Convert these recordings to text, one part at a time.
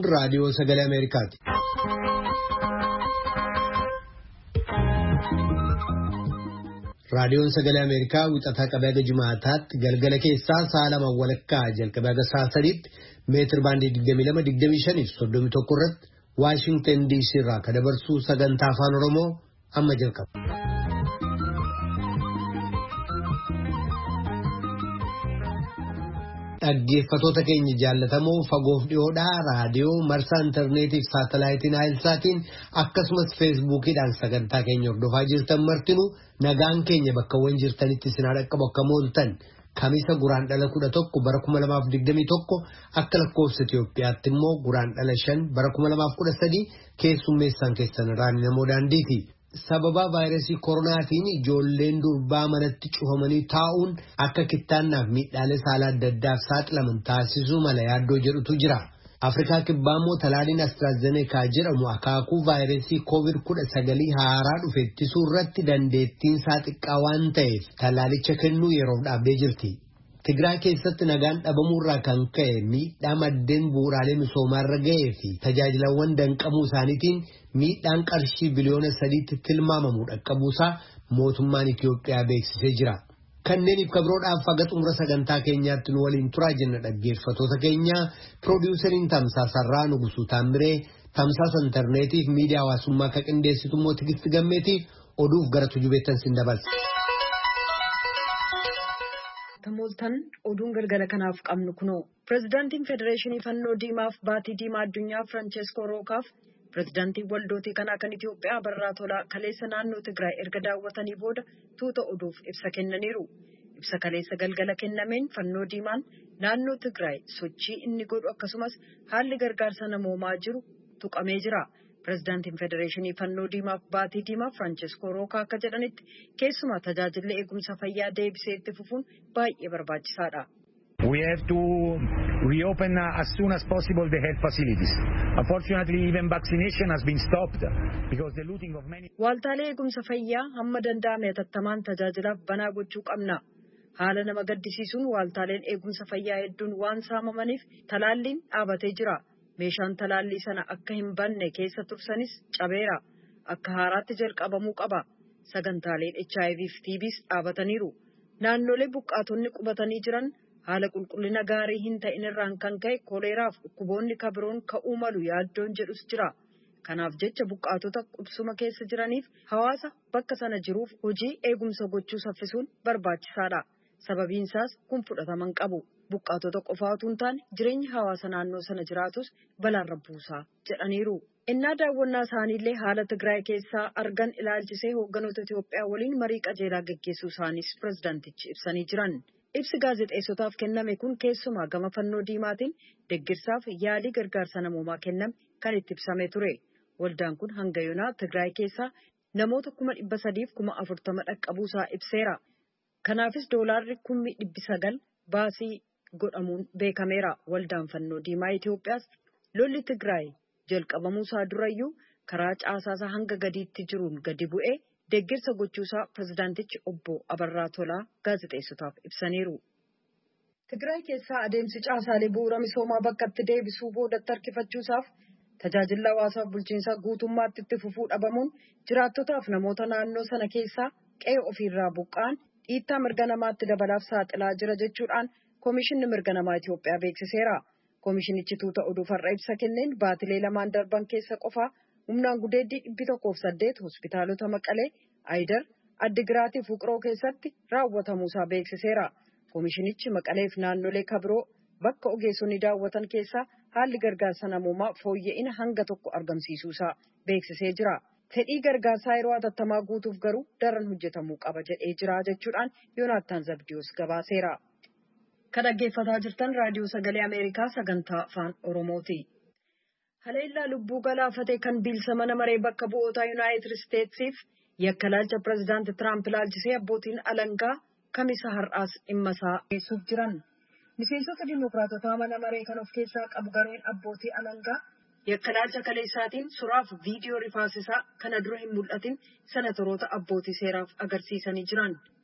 raadiyoo sagalee Ameerikaati. Raadiyoon sagalee Ameerikaa wixataa qabee haga Jumaataatti galgala keessaa sa'a 2 walakkaa jalqabee haga sa'a 3tti meetir baandii 22-25 fi 31 irratti Waashingtan DC irraa kan dabarsu sagantaa afaan Oromoo amma jalqaba. Dhaggeeffattoota keenya jaallatamoo fagoof dhiyoodhaa raadiyoo marsaa intarneetii fi saatalaayitiin Aayilsaatiin akkasumas feesbuukiidhaan sagantaa keenya hordofaa jirtan martinuu nagaan keenya bakkawwan jirtanitti isin dhaqqabu akka mooltan kamisa guraandhala 11 bara 2021 akka lakkoofsa Itoophiyaatti immoo guraandhala 5 bara 2013 keessummeessaan keessan irraan namoo daandiiti. Sababa vaayirasii koronaatiin ijoolleen durbaa manatti cufamanii taa'uun akka kittaannaaf miidhaalee saalaa adda addaaf saaxilaman taasisuu mala yaaddoo jedhutu jira. Afrikaa kibbaa immoo talaaliin AstraZeneca jedhamu akaakuu vaayirasii COVID-19 haaraa dhufe ittisuu irratti dandeettiin isaa xiqqaa waan ta'eef talaalicha kennuu yeroof dhaabdee jirti. Tigraay keessatti nagaan dhabamuurraa kan ka'e miidhaa maddeen bu'uuraalee misoomaarra ga'ee fi tajaajilawwan danqamuu isaaniitiin miidhaan qarshii biliyoona 3tti tilmaamamu dhaqqabuusaa mootummaan Itiyoophiyaa beeksisee jira. Kanneeniif kabroodhaaf haga xumura sagantaa keenyaatti nu waliin turaa jenna dhaggeeffattoota keenya piroodiwuseriin Tamsaasarraa Nugusuu Taamiree tamsaasa intarneetiif miidiyaa hawaasummaa akka qindeessitu immoo Tigisti Gammeetiif oduuf gara tujubeettan sin dabarsa. Tamooltan oduun galgala kanaaf qabnu kunoo pirezidaantiin federeeshinii fannoo diimaaf baatii diimaa addunyaa Firaancesco Rookaaf pirezidaantiin waldootii kanaa kan Itiyoophiyaa Abarraa Tolaa kaleessa naannoo Tigraay erga daawwatanii booda tuuta oduuf ibsa kennaniiru. Ibsa kaleessa galgala kennameen fannoo diimaan naannoo Tigraay sochii inni godhu akkasumas haalli gargaarsa namoomaa jiru tuqamee jira. Pirezidaantiin federeeshinii fannoo diimaaf baatii diimaa Firaancesco Rookaa akka jedhanitti keessumaa tajaajilli eegumsa fayyaa deebisee itti fufuun baay'ee barbaachisaadha. We have to reopen as soon as possible the health facilities. Unfortunately, even vaccination has been stopped because the looting of many. Waaltaalee eegumsa fayyaa hamma danda'ame tattamaan tajaajilaaf banaa gochuu qabna. Haala nama gaddisiisuun waaltaaleen eegumsa fayyaa hedduun waan saamamaniif talaalliin dhaabatee jira. Meeshaan talaallii sana akka hin banne keessa tursanis cabeera. Akka haaraatti jalqabamuu qaba. Sagantaaleen HIV fi TBs dhaabataniiru. Naannolee buqqaatonni qubatanii jiran haala qulqullina gaarii hin ta'in irraan kan ka'e koleeraaf dhukkuboonni kabiroon ka'uu malu yaaddoon jedhus jira. Kanaaf jecha buqqaatota qubsuma keessa jiraniif hawaasa bakka sana jiruuf hojii eegumsa gochuu saffisuun barbaachisaadha. Sababiin isaas kun fudhataman qabu. Buqqaatota qofaa utuu hin taane jireenya hawaasa naannoo sana jiraatus balaarra buusaa jedhaniiru. Innaa daawwannaa isaaniillee haala Tigraay keessaa argan ilaalchisee hoogganoota Itiyoophiyaa waliin marii qajeelaa gaggeessuu isaaniis pirezidaantichi ibsanii jiran. Ibsi gaazexeessotaaf kenname kun keessumaa gama fannoo diimaatiin deeggarsaaf yaalii gargaarsa namoomaa kenname kan itti ibsamee ture. Waldaan kun hanga yoonaa Tigraay keessaa namoota 340,040 dhaqqabuusaa ibseera. Kanaafis doolaarri 900,000 baasii godhamuun beekameera. Waldaan fannoo diimaa Itiyoophiyaas lolli Tigraay jalqabamuusaa durayyuu karaa caasaasa hanga gadiitti jiruun gadi bu'ee deeggarsa gochuusaa pirezidaantichi obbo Abarraa Tolaa gaazexeessotaaf ibsaniiru. Tigraay keessaa adeemsi caasaalee bu'uura misoomaa bakkatti deebisuu boodatti harkifachuusaaf tajaajila hawaasaaf bulchiinsaa guutummaatti itti fufuu dhabamuun jiraattotaaf namoota naannoo sana keessaa qe'ee ofiirraa buqqa'an dhiittaa mirga namaatti dabalaaf saaxilaa jira jechuudhaan Koomishinni mirga namaa Itiyoophiyaa beeksiseera. Koomishinichi tuuta oduuf har'a ibsa kenneen baatilee lamaan darban keessa qofaa humnaan gudeeddii 108 hospitaalota Maqalee, Aayidar, Addigiraatii fi Wuqroo keessatti raawwatamuusaa beeksiseera. Koomishinichi Maqalee fi naannolee kabiroo bakka ogeessonni daawwatan keessaa haalli gargaarsa namoomaa fooyya'ina hanga tokko argamsiisuusaa beeksisee jira. Fedhii gargaarsaa yeroo hatattamaa guutuuf garuu daran hojjetamuu qaba jedhee jira jechuudhaan Yoonaattaan Zabdiyoos gabaaseera. Kan dhaggeeffataa jirtan raadiyoo sagalee Ameerikaa sagantaa afaan Oromooti. Haleellaa lubbuu galaafatee kan bilisa mana maree bakka bu'ootaa Yuunaayitid Isteetsiif yakka laalcha pirezidaanti Tiraamp laalchisee abbootiin alangaa kamisa har'aas dhimma isaa dhiyeessuuf jiran. Miseensota Dimookiraatotaa mana maree kan of keessaa qabu gareen abbootii alangaa yakka laalcha kaleessaatiin suraaf viidiyoo rifaasisaa kana dura hin mul'atin senatoroota abbootii seeraaf agarsiisanii jiran.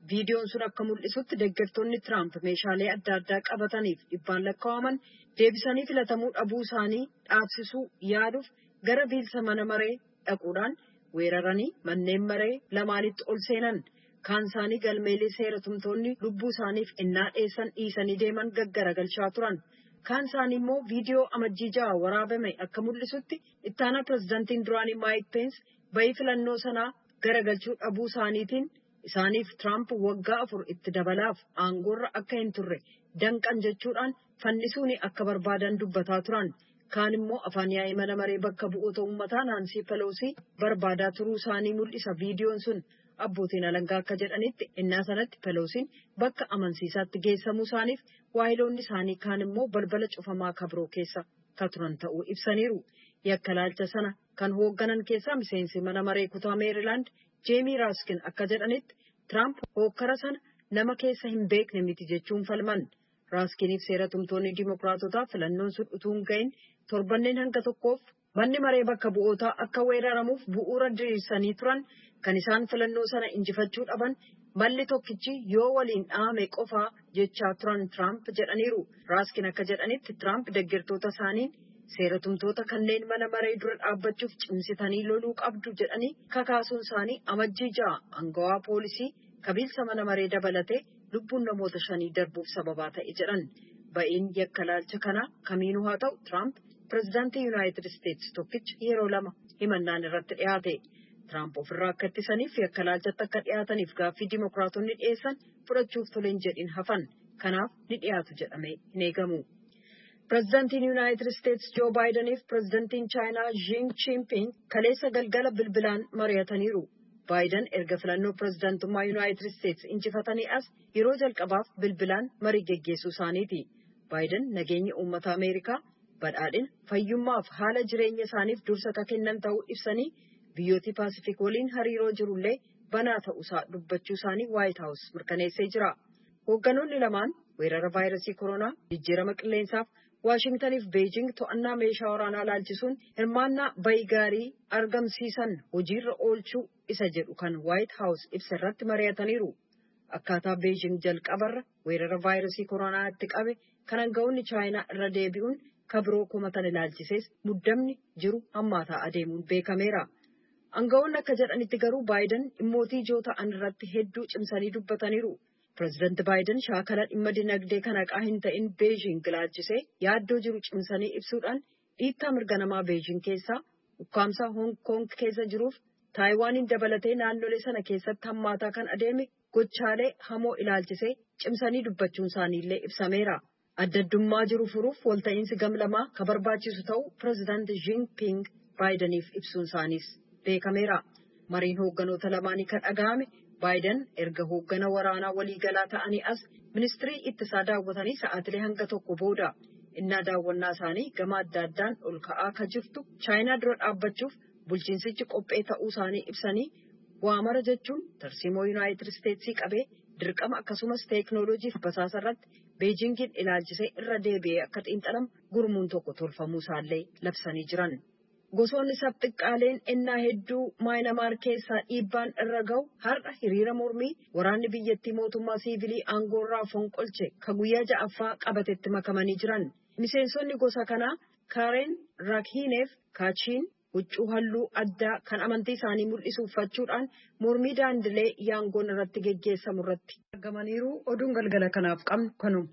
Viidiyoon sun akka mul'isutti deeggartoonni Tiraamp meeshaalee adda addaa qabataniif dhibbaan lakkaa'aman deebisanii filatamuu dhabuu isaanii dhaabsisuu yaaduuf gara biilsa mana maree dhaquudhaan weeraranii manneen maree lamaanitti ol seenan. Kaan isaanii galmeelee seeratumtoonni lubbuu isaaniif innaa dheessan dhiisanii deeman gaggaragalchaa turan. Kaan isaanii immoo viidiyoo amajjii 6 waraabame akka mul'isutti ittaanaa pirezidaantiin duraanii Maayik Peens bayii filannoo sanaa garagalchuu dhabuu isaaniitiin isaaniif Tiraamp waggaa 4 itti dabalaaf aangoorra akka hin turre danqan jechuudhaan fannisuun akka barbaadan dubbataa turan. Kaan immoo afaan yaa'ii mana maree bakka bu'oota uummataa Naansii Peloosii barbaadaa turuu isaanii mul'isa viidiyoon sun. Abbootiin alangaa akka jedhanitti innaa sanatti Peloosiin bakka amansiisaatti geessamuu isaaniif waayiloonni isaanii kaan immoo balbala cufamaa kabroo keessa ka turan ta'uu ibsaniiru. Yakka laalcha sana kan hoogganan keessaa miseensi mana maree kutaa Meerilaand Jeemii Raaskin akka jedhanitti Tiraamp hookkara sana nama keessa hin beekne miti jechuun falman. Raaskiniif seeratumtoonni Dimookiraatotaa filannoon sun utuu hin gahin torbanneen hanga tokkoof manni maree bakka bu'ootaa akka weeraramuuf bu'uura diriirsanii turan. Kan isaan filannoo sana injifachuu dhaban malli tokkichi yoo waliin dhaame qofaa jechaa turan Tiraamp jedhaniiru. Raaskin akka jedhanitti Tiraamp deeggartoota isaaniin seeratumtoota kanneen mana maree dura dhaabbachuuf cimsitanii loluu qabdu jedhanii kakaasuun isaanii amajjii 6 aangawaa poolisii kabiilsa mana maree dabalatee lubbuun namoota 5 darbuuf sababaa ta'e jedhan. Ba'iin yakka laalcha kanaa kamiinuu haa ta'u Tiraamp pirezidaantii Yuunaayitid Isteetsi tokkicha yeroo 2 himannaan irratti dhiyaate. Tiraamp ofirraa akka ittisaniif yakka laalchatti akka dhiyaataniif gaaffii Dimookiraatonni dhiyeessan fudhachuuf toleen jedhin hafan. Kanaaf ni dhiyaatu jedhamee hin eegamu. Pirezidaantiin Yuunaayitid Isteetsi Joo Baayidaniif pirezidaantiin Chaayinaa Xi Jinping kaleessa galgala bilbilaan mari'ataniiru. Baayidan erga filannoo pirezidaantummaa Yuunaayitid Isteetsi injifatanii as yeroo jalqabaaf bilbilaan marii geggeessuu isaaniiti. Baayidan nageenya uummata Ameerikaa badhaadhina fayyummaaf haala jireenya isaaniif dursa akka kennan ta'uu ibsanii biyyooti Paasifik waliin hariiroo jirullee banaa ta'uusaa dubbachuu isaanii Waayit Haawus mirkaneessee jira. Hoogganoonni lamaan weerara vaayirasii koronaa jijjiirama qilleensaaf Waashingtaniif Beejing to'annaa meeshaa waraanaa laalchisuun hirmaannaa bayii gaarii argamsiisan hojiirra oolchuu isa jedhu kan Waayit Haawus ibsa irratti mari'ataniiru. Akkaataa Beejing jalqabarra weerara vaayirasii koronaa itti qabe kan aangawoonni Chaayinaa irra deebi'uun kabroo komatan ilaalchisees muddamni jiru hammaataa adeemuun beekameera. Aangawoonni akka jedhanitti garuu Baayidan dhimmootii ijoo ta'an irratti hedduu cimsanii dubbataniiru. Pireezidaanti Baayiden shaakala dhimma dinagdee kan haqaa hin ta'in Beejing ilaalchisee yaaddoo jiru cimsanii ibsuudhaan dhiittaa mirga namaa Beejing keessaa ukkaamsaa Hong Kong keessa jiruuf Taayiwaaniin dabalatee naannolee sana keessatti hammaataa kan adeeme gochaalee hamoo ilaalchisee cimsanii dubbachuun isaaniillee ibsameera. Adda addummaa jiru furuuf walta'iinsi gamlamaa kan barbaachisu ta'uu pireezidaanti Jinping Baayidaniif ibsuun isaaniis beekameera. Mariin hoogganoota lamaanii kan dhaga'ame Baayiden erga hooggana waraanaa waliigalaa ta'anii as ministirii ittisaa daawwatanii sa'aatilee hanga tokko booda innaa daawwannaa isaanii gama adda addaan ol ka'aa kan jirtu Chaayinaa dura dhaabbachuuf bulchiinsichi qophee ta'uu isaanii ibsanii waamara jechuun tarsiimoo Yuunaayitid Isteetsii qabee dirqama akkasumas teeknooloojiif basaasa irratti Beejingin ilaalchisee irra deebi'ee akka xiinxalamu gurmuun tokko tolfamuu isaallee labsanii jiran. Gosoonni sabxiqqaaleen ennaa hedduu Maayinamaar keessaa dhiibbaan irra ga'u har'a hiriira mormii waraanni biyyattii mootummaa siivilii aangoorraa fonqolche ka guyyaa 6ffaa qabatetti makamanii jiran. Miseensonni gosa kanaa Kaaren Rakhineef Kaachiin huccuu halluu addaa kan amantii isaanii mul'isu uffachuudhaan mormii daandilee Yaangoon irratti geggeessamu irratti argamaniiru. Oduun galgala kanaaf qabnu kanuma.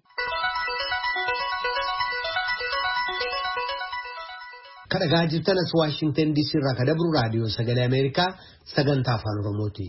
Kadhagaa jirtan as Waashingtan DC irraa kadabru raadiyoo sagalee Ameerikaa sagantaa afaan Oromooti.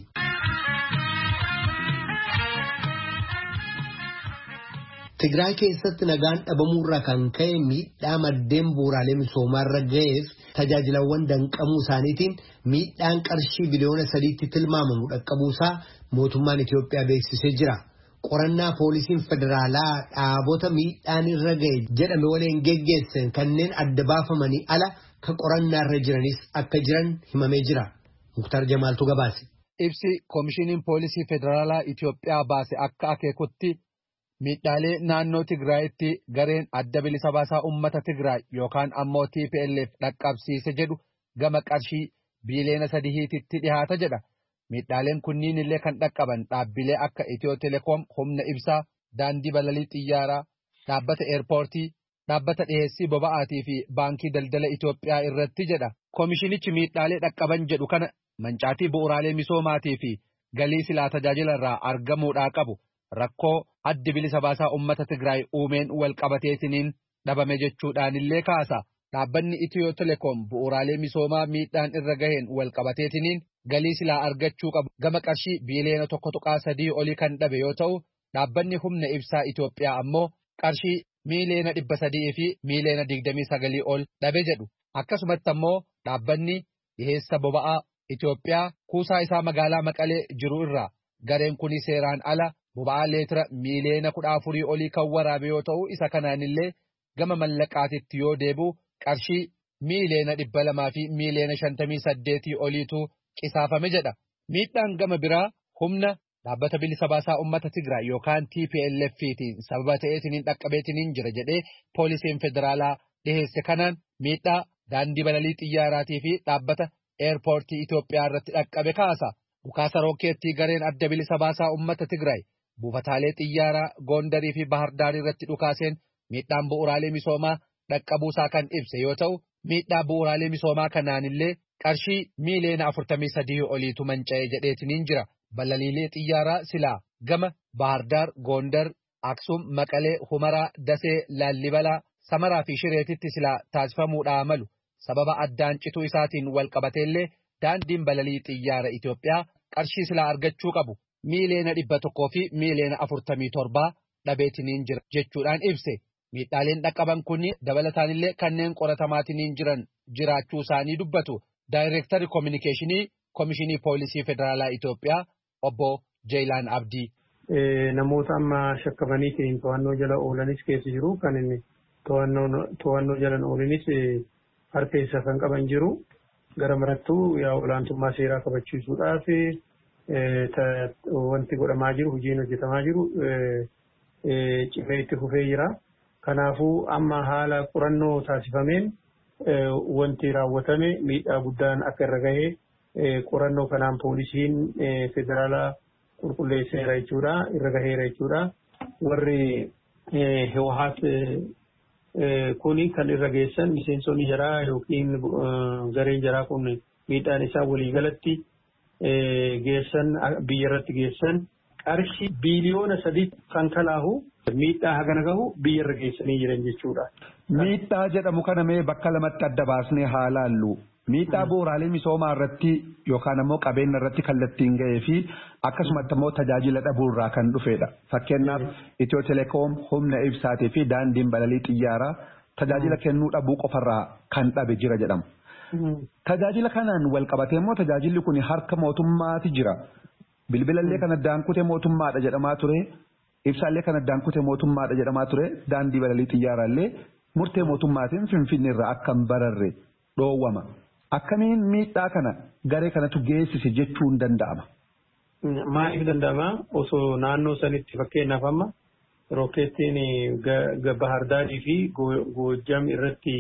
Tigraay keessatti nagaan dhabamuurraa kan ka'e miidhaa maddeen bu'uuraalee misoomaarra ga'eef tajaajilawwan danqamuu isaaniitiin miidhaan qarshii biliyoona 3tti tilmaamamu dhaqqabuusaa mootummaan Itiyoophiyaa beeksisee jira. Qorannaa poolisiin federaalaa dhaabota miidhaan irra ga'e jedhame waliin geggeessan kanneen adda baafamanii ala kan qorannaa irra jiranis akka jiran himamee jira. Muktar Jamaaltu gabaase. Ibsi Koomishiniin Poolisii Federaalaa Itiyoophiyaa baase akka akeekutti miidhaalee naannoo Tigraayitti gareen adda bilisa baasaa uummata Tigraay yookaan ammoo TPLF dhaqqabsiise jedhu gama qarshii biliyoona 3tti dhihaata jedha. Miidhaaleen kunniin illee kan dhaqqaban dhaabbilee akka Itiyoo Telekoom humna ibsaa, daandii balalii xiyyaaraa, dhaabbata eerpoortii, dhaabbata dhiheessii boba'aatii fi baankii daldala Itoophiyaa irratti jedha. Koomishinichi miidhaalee dhaqqaban jedhu kana mancaatii bu'uuraalee misoomaatii fi galii silaa tajaajila irraa argamuudhaa qabu rakkoo addi bilisa baasaa uummata Tigraay uumeen wal qabateetiniin dhabame jechuudhaan illee kaasa. Dhaabbanni Itiyoo Telekoom bu'uuraalee misoomaa miidhaan irra gaheen wal qabateetiniin galii silaa argachuu qabu gama qarshii biiliyoona 1.3 olii kan dhabe yoo ta'u, dhaabbanni humna ibsaa Itoophiyaa ammoo qarshii miiliyoona 300 fi miiliyoona 29 ol dhabe jedhu. Akkasumatti ammoo dhaabbanni dhiheessa boba'aa Itoophiyaa kuusaa isaa magaalaa Maqalee jiru irraa gareen kuni seeraan ala boba'aa leetira miiliyoona 14 olii kan waraabe yoo ta'u, isa kanaanillee gama mallaqaatitti yoo deebi'u qarshii miiliyoona 200 fi miiliyoona 58 oliitu qisaafame jedha. Miidhaan gama biraa humna dhaabbata bilisa baasaa uummata Tigraay yookaan TPLF-tiin sababa ta'eetiniin dhaqqabeetiniin jira jedhee poolisiin federaalaa dhiheesse kanaan miidhaa daandii balalii xiyyaaraatii fi dhaabbata eerpoortii Itoophiyaa irratti dhaqqabe kaasa. Dhukaasa rookeettii gareen adda bilisa baasaa uummata Tigraay buufataalee xiyyaaraa Goondarii fi Bahardaar irratti dhukaaseen miidhaan bu'uuraalee misoomaa dhaqqabuusaa kan ibse yoo ta'u, miidhaa bu'uuraalee misoomaa kanaanillee qarshii miiliyoona 43 oliitu manca'ee jedheetiniin jira. Balaliilee xiyyaaraa silaa gama Bahardaar, Goondar, Aksum, Maqalee, Humaraa, Dasee, Laallibalaa, Samaraa fi Shireetitti silaa taasifamuudhaa malu sababa addaan cituu isaatiin wal qabateellee daandiin balalii xiyyaara Itoophiyaa qarshii silaa argachuu qabu miiliyoona 100 fi miiliyoona 47 dhabeetiniin jira jechuudhaan ibse. Miidhaaleen dhaqqaban kunni dabalataanillee kanneen qoratamaatiniin jiran jiraachuu isaanii dubbatu. Daayireektarri Koominikeeshinii Koomishinii Poolisii Federaalaa Itoophiyaa obbo Jeelaan Abdii. Namoota amma shakkamanii to'annoo jala oolanis keessa jiru. Kan inni to'annoo jalan oolanis harkeessa kan qaban jiru. Gara marattuu olaantummaa seeraa kabachiisuudhaaf wanti godhamaa jiru, hojiin hojjetamaa jiru cimee itti fufee jira. Kanaafuu amma haala qorannoo taasifameen wanti raawwatame miidhaa guddaan akka irra gahee qorannoo kanaan poolisiin federaalaa qulqulleesseera jechuudha, irra gaheera jechuudha. Warri Hewaahaat kuni kan irra geessan miseensonni jaraa yookiin gareen jaraa kun miidhaan isaa waliigalatti geessan biyya irratti geessan qarshii biiliyoona 3 kan kalaahu miidhaa hagana gahu biyya irra geessanii jiran jechuudha. Miidhaa jedhamu kana mee bakka lamatti adda baasnee haa laallu. Miidhaa bu'uuraalee misoomaa irratti yookaan ammoo qabeenya irratti kallattiin ga'ee fi akkasumatti ammoo tajaajila dhabuurraa kan dhufedha. Fakkeenyaaf Itiyoo Telekoom humna ibsaatii fi daandiin balalii xiyyaaraa tajaajila kennuu dhabuu qofarraa kan dhabe jira jedhama. Tajaajila kanaan wal qabatee immoo tajaajilli kun harka mootummaati jira. Bilbilallee kan addaan kute mootummaadha jedhamaa ture. Ibsaallee kan addaan kute mootummaadha jedhamaa ture. Daandii balalii xiyyaaraallee murtee mootummaatiin Finfinneerraa akka hin bararre dhoowwama. Akkamiin miidhaa kana garee kanatu geessise jechuun danda'ama? Maaliif danda'ama? Osoo naannoo sanitti fakkeenyaaf amma rookeettiin Bahardaarii fi Goojjam irratti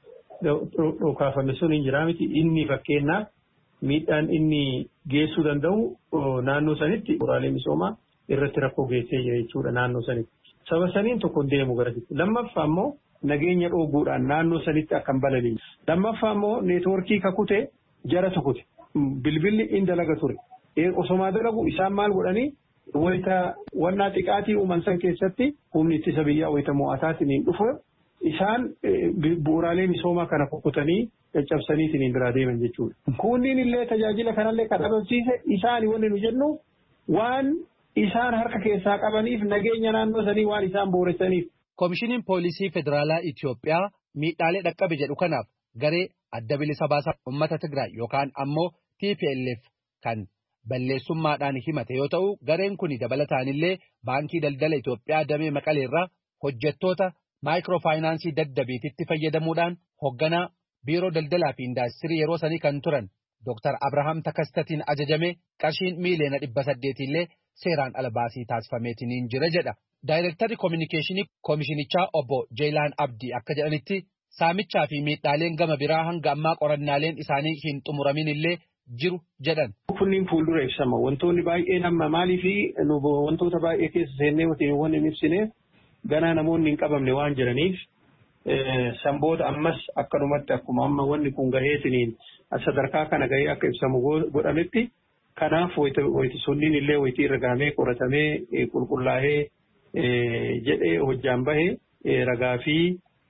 dhokaafame sun hin jiraa miti. Inni fakkeenyaaf miidhaan inni geessuu danda'u naannoo sanitti bu'uuraalee misoomaa irratti rakkoo geessee jira jechuudha naannoo sanitti. Saba saniin tokko deemu garasitti. Lammaffaa immoo nageenya dhooguudhaan naannoo sanitti akka hin balaliin. Lammaffaa immoo neetwoorkii kakute jara tukute. Bilbilli in dalaga ture. Osomaa dalagu isaan maal godhanii wayita wannaa xiqqaatii uuman san keessatti humni ittisa biyyaa wayita mo'ataatiin hin dhufu isaan bu'uuraalee misoomaa kana kukutanii caccabsaniitiin hin biraa deeman jechuudha. Kunniin illee tajaajila kanallee kan dhabamsiise isaani wanni nu jennu waan isaan harka keessaa qabaniif nageenya naannoo sanii waan isaan booressaniif. Koomishiniin Poolisii Federaalaa Itoophiyaa miidhaalee dhaqqabe jedhu kanaaf garee adda bilisa baasaa uummata Tigraay yookaan ammoo TPLF kan balleessummaadhaan himate yoo ta'u, gareen kun dabalataanillee baankii daldala Itoophiyaa damee Maqaleerraa hojjettoota maayikiroofaayinaansii daddabiititti fayyadamuudhaan hoogganaa biiroo daldalaa fi indaastirii yeroo sanii kan turan Dr. Abrahaam Takastatiin ajajame qarshiin miiliyoona 800 illee seeraan albaasii taasifameetiin jira jedha. Daayireektarri Koominikeeshinii Koomishinichaa obbo Jeelaan Abdii akka jedhanitti saamichaa fi miidhaaleen gama biraa hanga ammaa qorannaaleen isaanii hin xumuramin illee jiru jedhan. Kunniin fuuldura ibsama. Wantoonni baay'een amma maaliifi wantoota baay'ee keessa seennee waan hin ibsineef ganaa namoonni hin qabamne waan jiraniif sanboota ammas akkanumatti akkuma amma wanni kun gaheetiniin sadarkaa kana gahee akka ibsamu godhametti kanaaf wayti sunniin illee wayti irra gahamee qoratamee qulqullaa'ee jedhee hojjaan bahee ragaa fi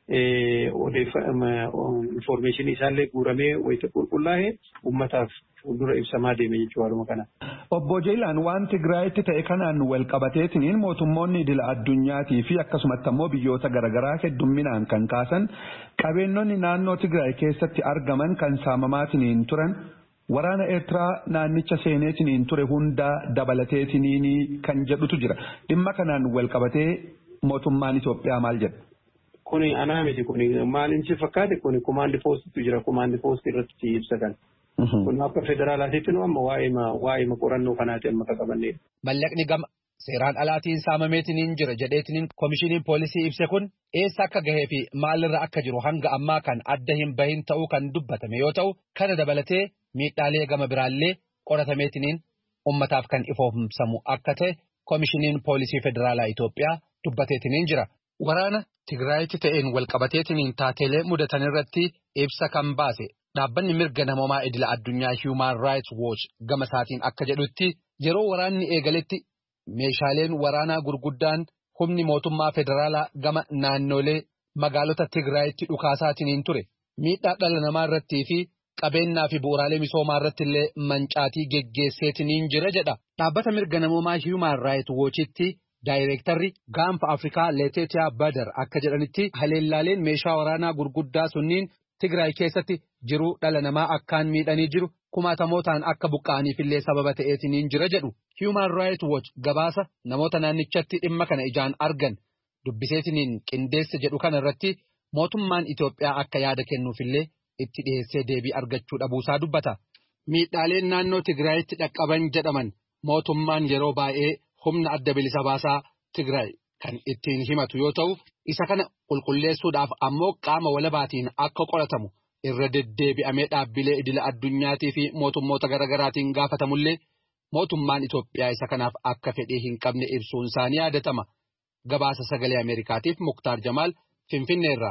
information isaallee guuramee wayti qulqullaa'ee ummataaf fuuldura ibsamaa deeme jechuudha kana. Obbo Jeelaan waan Tigraayitti ta'e kanaan wal qabateetiniin mootummoonni idil addunyaatii fi akkasumatti ammoo biyyoota garaagaraa heddumminaan kan kaasan qabeenyonni naannoo Tigraay keessatti argaman kan saamamaatiniin turan waraana Eertiraa naannicha seeneetiniin ture hunda dabalateetiniin kan jedhutu jira. Dhimma kanaan wal qabatee mootummaan Itoophiyaa maal jedha? Kuni anaa miti kuni maaliin si fakkaate kuni kumaandi poostitu jira kumaandi poostii irratti ibsatan. Kun akka federaalaatiitti nu amma waa'ee qorannoo kanaati amma qaqqabannedha. Mallaqni gama seeraan alaatiin saamameetiniin jira jedheetiniin koomishiniin poolisii ibse kun eessa akka gahee fi maalirra akka jiru hanga ammaa kan adda hin bahin ta'uu kan dubbatame yoo ta'u kana dabalatee miidhaalee gama biraallee qoratameetiniin ummataaf kan ifoomsamu akka ta'e koomishiniin poolisii federaalaa Itoophiyaa dubbateetiniin jira. Waraana Tigraayitti ta'een walqabateetiniin taateelee mudatan irratti ibsa kan baase dhaabbanni mirga namoomaa idila addunyaa Human Rights Watch gama isaatiin akka jedhutti yeroo waraanni eegaletti meeshaaleen waraanaa gurguddaan humni mootummaa federaalaa gama naannolee magaalota Tigraayitti dhukaasaatiin ture miidhaa dhala namaa irrattii fi qabeenyaa fi bu'uuraalee misoomaa irratti illee mancaatii geggeesseetiniin jira jedha. Dhaabbata mirga namoomaa Human Rights Watchitti Daayireektarri gaanfa Afrikaa Leteetiyaa Badar akka jedhanitti haleellaaleen meeshaa waraanaa gurguddaa sunniin Tigraay keessatti jiruu dhala namaa akkaan miidhanii jiru kumaatamootaan akka buqqa'aniif illee sababa ta'eetiniin jira jedhu. Human Rights Watch gabaasa namoota naannichatti dhimma kana ijaan argan dubbiseetiniin qindeesse jedhu kana irratti mootummaan Itoophiyaa akka yaada kennuufillee itti dhiyeessee deebii argachuu dhabuusaa dubbata. Miidhaaleen naannoo Tigraayitti dhaqqaban jedhaman mootummaan yeroo baay'ee humna adda bilisa baasaa Tigraay kan ittiin himatu yoo ta'u isa kana qulqulleessuudhaaf ammoo qaama walabaatiin akka qoratamu irra deddeebi'amee dhaabbilee idila addunyaatii fi mootummoota garaagaraatiin gaafatamullee mootummaan Itoophiyaa isa kanaaf akka fedhii hin qabne ibsuun isaanii yaadatama. Gabaasa sagalee Ameerikaatiif Muktaar Jamaal Finfinneerraa.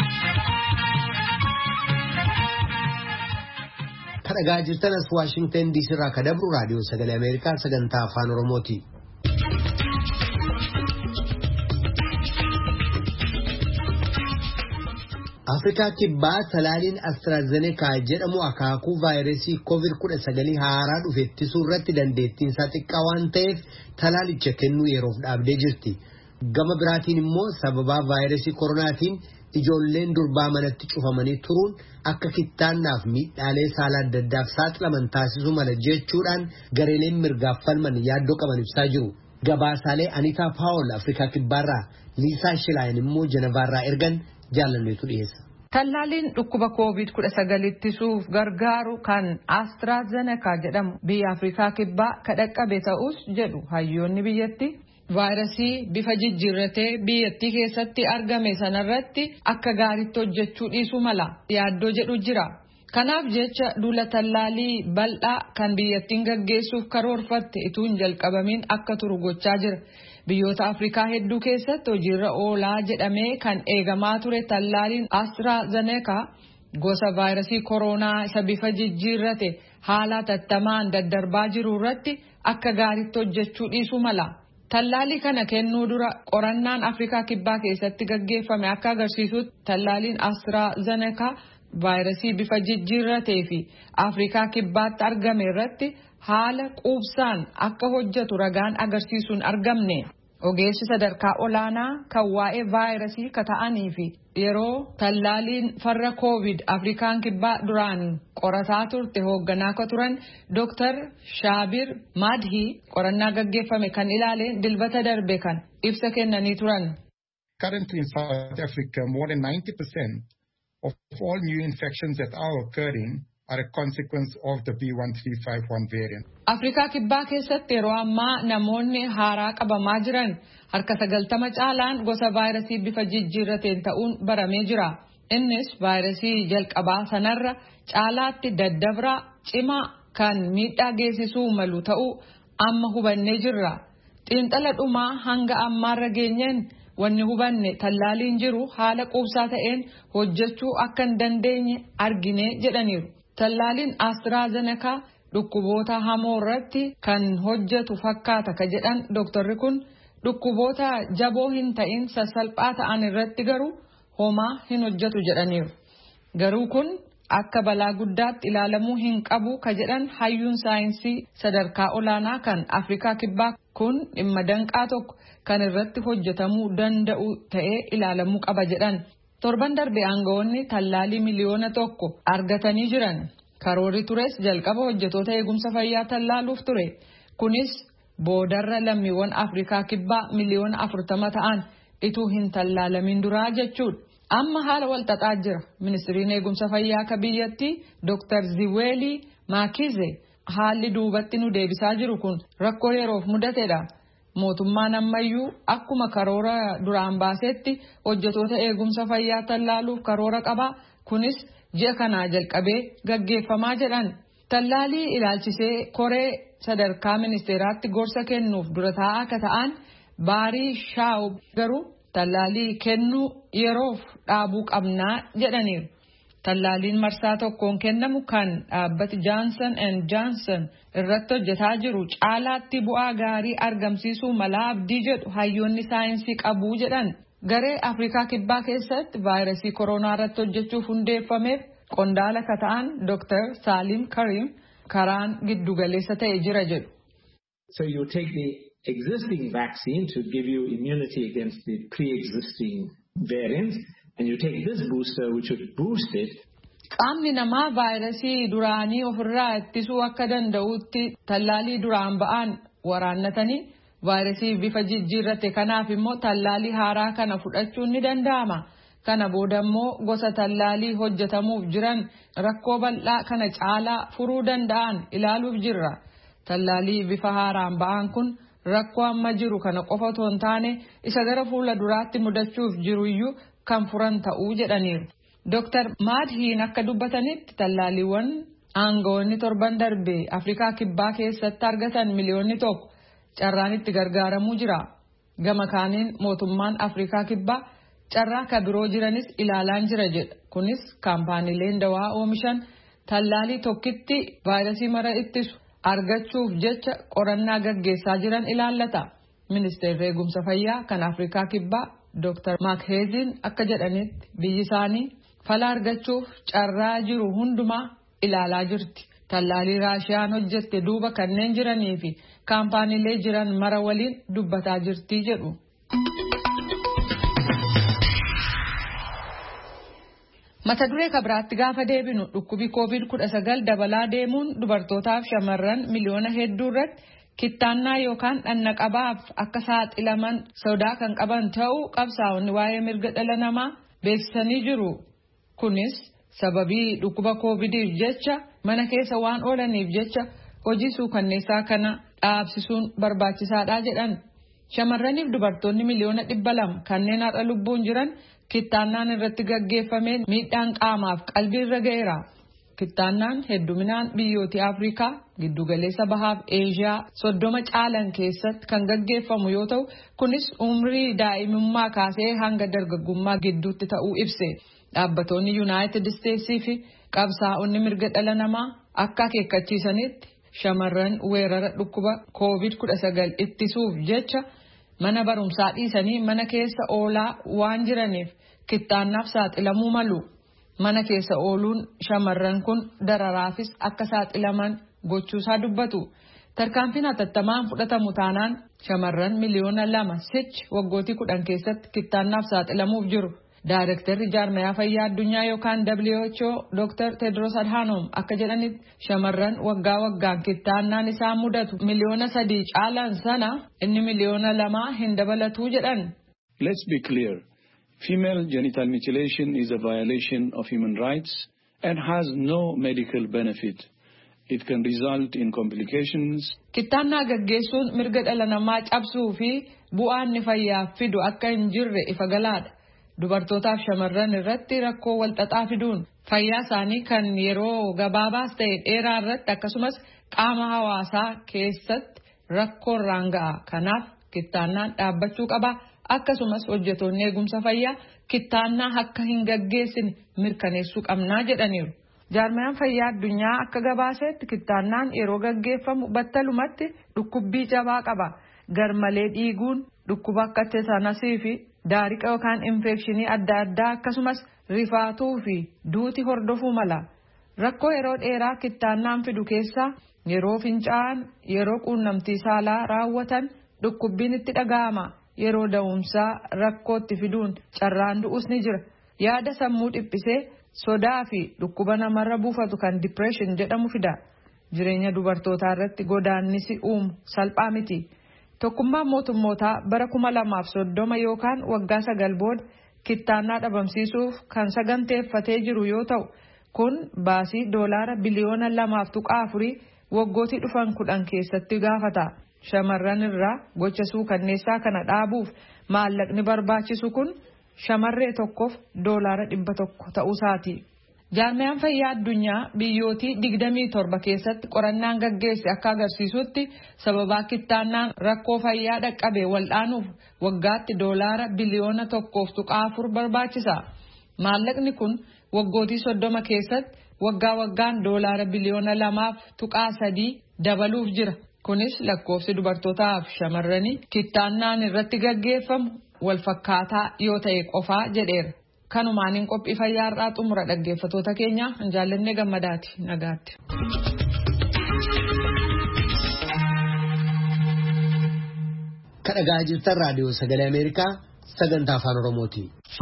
Kadhagaa jirtan as Waashingtan DC irraa kadabru raadiyoo sagalee Ameerikaa sagantaa afaan Oromooti. Afrikaa kibbaa talaaliin AstraZeneca jedhamu akaakuu vaayirasii COVID-19 haaraa dhufe ittisuu irratti dandeettiin isaa xiqqaa waan ta'eef talaalicha kennuu yeroof dhaabdee jirti. Gama biraatiin immoo sababaa vaayirasii koronaatiin ijoolleen durbaa manatti cufamanii turuun akka kittaannaaf miidhaalee saala adda addaaf saaxilaman taasisuu mala jechuudhaan gareeleen mirgaaf falman yaaddoo qaban ibsaa jiru. Gabaasaalee Anitaa Paawul Afrikaa kibbaarraa Liisaa Shilaayin immoo Jenevaarraa ergan jaalanneetu dhiyeessa. Tallaaliin dhukkuba COVID-19 ittisuuf gargaaru kan AstraZeneca jedhamu biyya Afrikaa kibbaa kadhaqqabe ta'us jedhu hayyoonni biyyatti vaayirasii bifa jijjiirratee biyyattii keessatti argame sanarratti akka gaariitti hojjechuu dhiisuu mala yaaddoo jedhu jira. Kanaaf jecha duula tallaalii bal'aa kan biyyattiin gaggeessuuf karoorfatte utuu hin jalqabamiin akka turu gochaa jira. Biyyoota Afrikaa hedduu keessatti hojiirra oolaa jedhamee kan eegamaa ture tallaaliin AstraZeneca gosa vaayirasii koronaa isa bifa jijjiirrate haala tattamaan daddarbaa jiru irratti akka gaariitti hojjechuu dhiisuu mala. Tallaalii kana kennuu dura qorannaan Afrikaa kibbaa keessatti gaggeeffame akka agarsiisutti tallaaliin AstraZeneca vaayirasii bifa jijjiirratee fi Afrikaa kibbaatti argame irratti haala quubsaan akka hojjetu ragaan agarsiisuun argamne. Ogeessi sadarkaa olaanaa kan waa'ee vaayirasii kata'anii fi yeroo tallaaliin farra COVID Afrikaan kibbaa duraan qorataa turte hoogganaa akka turan Dr. Shaabir Madhi qorannaa gaggeeffame kan ilaaleen dilbata darbe kan ibsa kennanii turan. Currently in South Africa, more than 90% of all new infections that are occurring are a consequence of the B1351 variant. Afrikaa kibbaa keessatti yeroo ammaa namoonni haaraa qabamaa jiran harka 90 caalaan gosa vaayirasii bifa jijjiirrateen ta'uun baramee jira. Innis vaayirasii jalqabaa sanarra caalaatti daddabraa cimaa kan miidhaa geessisuu malu ta'uu amma hubannee jirra. Xiinxala dhumaa hanga ammaarra geenyeen wanni hubanne tallaaliin jiru haala quubsaa ta'een hojjechuu akka hin dandeenye argine jedhaniiru. Tallaaliin AstraZeneca dhukkuboota hamoo irratti kan hojjetu fakkaata ka jedhan doktorri kun dhukkuboota jaboo hin ta'in sassalphaa ta'an irratti garuu homaa hin hojjetu jedhaniiru. Garuu kun akka balaa guddaatti ilaalamuu hin qabu ka jedhan hayyuun saayinsii sadarkaa olaanaa kan Afrikaa Kibbaa kun dhimma danqaa tokko kan irratti hojjetamuu danda'u ta'ee ilaalamuu qaba jedhan. Torban darbe aangawoonni tallaalii miliyoona 1 argatanii jiran. Karoorri tures jalqaba hojjetoota eegumsa fayyaa tallaaluuf ture. Kunis boodarra lammiiwwan Afrikaa Kibbaa miliyoona 40 ta'an ituu hin tallaalamin duraa jechuudha. Amma haala walxaxaa jira. Ministiriin eegumsa fayyaa akka biyyattii Dr. Ziweli Makize haalli duubatti nu deebisaa jiru kun rakkoo yeroof mudatedha. Mootummaan ammayyuu akkuma karoora duraan baasetti hojjetoota eegumsa fayyaa tallaaluuf karoora qaba. Kunis ji'a kanaa jalqabee gaggeeffamaa jedhan. Tallaalii ilaalchisee koree sadarkaa ministeeraatti gorsa kennuuf dura taa'aa akka ta'an Baarii Shaa'u garuu tallaalii kennuu yeroof dhaabuu qabnaa jedhaniiru. Tallaaliin marsaa tokkoon kennamu kan dhaabbati Johnson & Johnson irratti hojjetaa jiru caalaatti bu'aa gaarii argamsiisuu mala abdii jedhu hayyoonni saayinsii qabu jedhan. Garee Afrikaa Kibbaa keessatti vaayirasii koronaa irratti hojjechuuf hundeeffameef qondaala ka ta'an Dr. Salim Karim karaan giddugaleessa ta'e jira jedhu. So you take the existing vaccine to give you immunity against the pre-existing variants, and you take this booster which would boost it. Qaamni namaa vaayirasii duraanii ofirraa ittisuu akka danda'utti tallaalii duraan ba'an waraannatanii vaayirasii bifa jijjiirrate kanaaf immoo tallaalii haaraa kana fudhachuun ni danda'ama. Kana booda immoo gosa tallaalii hojjetamuuf jiran rakkoo bal'aa kana caalaa furuu danda'an ilaaluuf jirra. Tallaalii bifa haaraan ba'an kun rakkoo amma jiru kana qofa otoo hin taane isa gara fuula duraatti mudachuuf jiruyyuu kan furan ta'uu jedhaniiru. Dr. Madhiin akka dubbatanitti tallaaliiwwan aangawoonni torban darbe Afrikaa Kibbaa keessatti argatan miliyoonni 1 carraan itti gargaaramuu jira. Gama kaaniin mootummaan Afrikaa Kibbaa carraa ka biroo jiranis ilaalaan jira jedha. Kunis kaampaaniileen dawaa oomishan tallaalii tokkitti vaayirasii mara ittisu argachuuf jecha qorannaa gaggeessaa jiran ilaallata. Ministeerri eegumsa fayyaa kan Afrikaa Kibbaa Dr. Makhezin akka jedhanitti biyyi isaanii fala argachuuf carraa jiru hundumaa ilaalaa jirti. Tallaalii Raashiyaan hojjette duuba kanneen jiranii fi kaampaaniilee jiran mara waliin dubbataa jirti jedhu. Mata duree kabiraatti gaafa deebinu dhukkubi COVID-19 dabalaa deemuun dubartootaaf shamarran miliyoona hedduu irratti kittaannaa yookaan dhannaqabaaf akka saaxilaman sodaa kan qaban ta'uu qabsaa'onni waa'ee mirga dhala namaa beeksisanii jiru. Kunis sababii dhukkuba COVIDiif jecha mana keessa waan oolaniif jecha hojii suukanneessaa kana dhaabsisuun barbaachisaadha jedhan. Shamarraniif dubartoonni miliyoona 200 kanneen har'a lubbuun jiran kittaannaan irratti gaggeeffameen miidhaan qaamaaf qalbii irra ga'eera. Kittaannaan hedduminaan biyyoota Afrikaa giddugaleessa bahaaf Eeshiyaa 30 caalan keessatti kan gaggeeffamu yoo ta'u kunis umrii daa'imummaa kaasee hanga dargaggummaa gidduutti ta'uu ibse. Dhaabbattoonni United States fi qabsaa'onni mirga dhala namaa akka akeekkachiisanitti shamarran weerara dhukkuba COVID-19 ittisuuf jecha mana barumsaa dhiisanii mana keessa oolaa waan jiraniif kittaannaaf saaxilamuu malu. Mana keessa ooluun shamarran kun dararaafis akka saaxilaman gochuusaa dubbatu. Tarkaanfiin hatattamaan fudhatamu taanaan shamarran miliyoona 2 waggootii 10 keessatti kittaannaaf saaxilamuuf jiru. Daayirektarri jaarmayaa fayyaa addunyaa yookaan WHO Dr. Tedros Adhanom akka jedhanitti shamarran waggaa waggaan kittaannaan isaa mudatu miliyoona 3 caalan sana inni miliyoona 2 hin dabalatu jedhan. Let's be clear. Female genital mutilation is a violation of human rights and has no medical benefit. It can result in complications. Kittaannaa gaggeessuun mirga dhala namaa cabsuu fi bu'aan fayyaaf fidu akka hin jirre ifa galaadha. dubartootaaf shamarran irratti rakkoo walxaxaa fiduun fayyaa isaanii kan yeroo gabaabaas ta'e dheeraa irratti akkasumas qaama hawaasaa keessatti rakkoo irraan ga'a. Kanaaf kittaannaan dhaabbachuu qaba. Akkasumas hojjetoonni eegumsa fayyaa kittaannaa akka hin gaggeessine mirkaneessuu qabnaa jedhaniiru. Jaarmayaan fayyaa addunyaa akka gabaasetti kittaannaan yeroo gaggeeffamu battalumatti dhukkubbii jabaa qaba. Garmalee dhiiguun dhukkuba akka teetanasii fi daariqa yookaan infekshinii adda addaa akkasumas rifaatuu fi duuti hordofuu mala. Rakkoo yeroo dheeraa kittaannaan fidu keessaa yeroo fincaa'an, yeroo quunnamtii saalaa raawwatan dhukkubbiin itti dhaga'ama. Yeroo da'umsaa rakkootti fiduun carraan du'us ni jira. Yaada sammuu dhiphisee sodaa fi dhukkuba namarra buufatu kan dipireeshin jedhamu fida. Jireenya dubartootaa irratti godaannisi uumu salphaa miti. Tokkummaan mootummootaa bara 2030 yookaan waggaa 9 booda kittaannaa dhabamsiisuuf kan saganteeffatee jiru yoo ta'u, kun baasii $2 biliyoona 2.4 waggootii dhufan 10 keessatti gaafata. Shamarran irraa gocha suukanneessaa kana dhaabuuf maallaqni barbaachisu kun shamarree tokkoof $100 ta'uusaati. Jaarmayaan fayyaa addunyaa biyyootii 27 keessatti qorannaan gaggeesse akka agarsiisutti sababaa kittaannaan rakkoo fayyaa dhaqqabe waldhaanuuf waggaatti $1 biliyoona 1.4 barbaachisa. Maallaqni kun waggootii 30 keessatti waggaan $1 biliyoona 2.3 dabaluuf jira. Kunis lakkoofsi dubartootaa fi shamarranii kittaannaan irratti gaggeeffamu wal fakkaataa yoo ta'e qofaa jedheera. Kanumaaniin qophii fayyaa irraa xumura dhaggeeffatoota keenya Jaallannee Gammadaati nagaatti. Kadhagaa jirtan raadiyoo sagalee Ameerikaa sagantaa afaan Oromooti.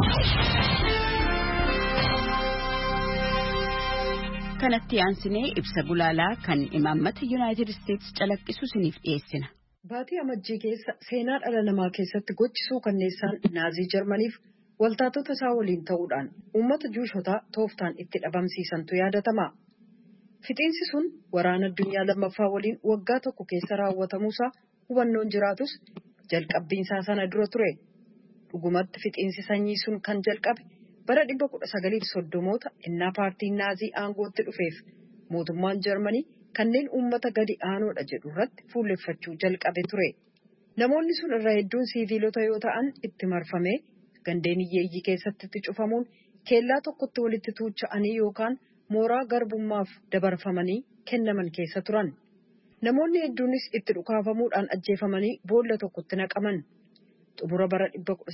Kanatti aansinee ibsa gulaalaa kan imaammata Yuunaayitid Isteetsi calaqqisu isiniif dhiyeessina. Baatii amajjii keessa seenaa dhala namaa keessatti gochisuu kanneessaan naazii Jarmaniif waltaatota isaa waliin ta'uudhaan uummata juushotaa tooftaan itti dhabamsiisantu yaadatama. Fixiinsi sun waraana addunyaa lammaffaa waliin waggaa tokko keessa raawwatamuusaa hubannoon jiraatus jalqabbiinsaa sana dura ture. Dhugumatti fixiinsi sanyii sun kan jalqabe bara 1930moota innaa paartiin naazii aangootti dhufeef mootummaan Jarmanii kanneen uummata gadi aanoodha jedhu irratti fuulleffachuu jalqabe ture. Namoonni sun irraa hedduun siiviilota yoo ta'an itti marfamee gandeen hiyyeeyyii keessatti itti cufamuun keellaa tokkotti walitti tuucha'anii yookaan mooraa garbummaaf dabarfamanii kennaman keessa turan. Namoonni hedduunis itti dhukaafamuudhaan ajjeefamanii boolla tokkotti naqaman. Xumura bara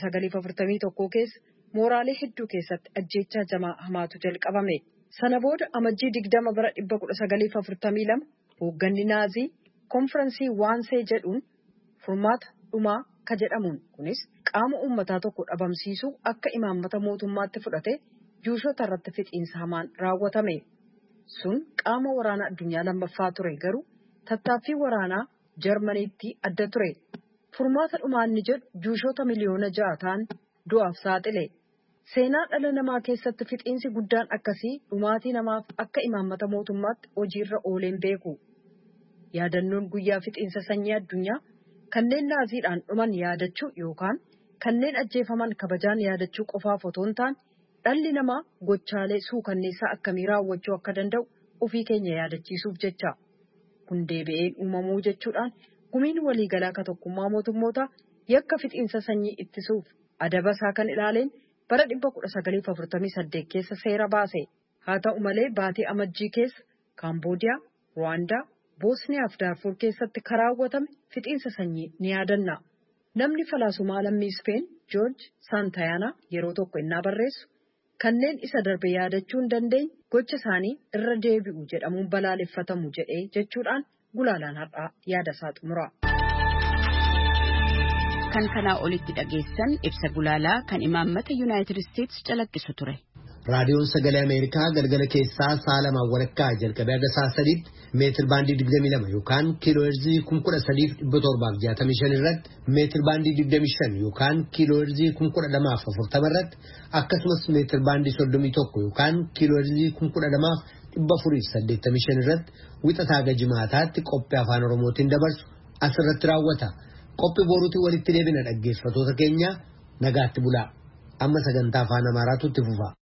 1941 keessa mooraalee hedduu keessatti ajjeechaa jamaa hamaatu jalqabame. Sana booda amajjii 20 bara 1942 hoogganni naazii konfiraansii waansee jedhuun furmaata dhumaa ka jedhamuun kunis qaama uummataa tokko dhabamsiisuu akka imaammata mootummaatti fudhate juushota irratti fixiinsa hamaan raawwatame. Sun qaama waraana addunyaa lammaffaa ture garuu tattaaffii waraanaa Jarmaniitti adda ture. Furmaata dhumaanni jedhu juushota miliyoona 6 ta'an du'aaf saaxile. Seenaa dhala namaa keessatti fixiinsi guddaan akkasii dhumaatii namaaf akka imaammata mootummaatti hojiirra ooleen beeku. Yaadannoon guyyaa fixiinsa sanyii addunyaa kanneen naaziidhaan dhuman yaadachuu yookaan kanneen ajjeefaman kabajaan yaadachuu qofaaf otoo hin taane dhalli namaa gochaalee suukanneessaa akkamii raawwachuu akka danda'u ofii keenya yaadachiisuuf jecha. Kun deebi'ee uumamuu jechuudhaan gumiin waliigalaa ka tokkummaa mootummoota yakka fixiinsa sanyii ittisuuf adaba isaa kan ilaaleen bara 1948 keessa seera baase. Haa ta'u malee baatii amajjii keessa Kaamboodiyaa, Ruwaandaa, Boosniyaa fi Daarfur keessatti karaawwatame fixiinsa sanyii ni yaadanna. Namni falaasumaa lammii Speen Joorj Saantayaanaa yeroo tokko innaa barreessu kanneen isa darbe yaadachuu hin dandeenye gocha isaanii irra deebi'u jedhamuun balaaleffatamu jedhee jechuudhaan gulaalaan har'aa yaada isaa xumura. Kan kanaa olitti dhageessan ibsa gulaalaa kan imaammata Yuunaayitid Isteetsi calaqqisu ture. Raadiyoon Sagalee Ameerikaa galgala keessaa sa'a 2 jalqabee haga sa'a 3 meetir baandii 22 yookaan kiiloo heerzii 13,765 irratti meetir baandii 25 yookaan kiiloo heerzii 1240 irratti akkasumas meetir baandii 31 yookaan kiiloo heerzii 12,485 irratti wixataa haga jimaataatti qophii afaan Oromootiin dabarsu asirratti raawwata. Qophii boruutiin walitti deebina dhaggeeffatoota keenya nagaatti bulaa. amma sagantaa afaan Amaaraatu itti fufa.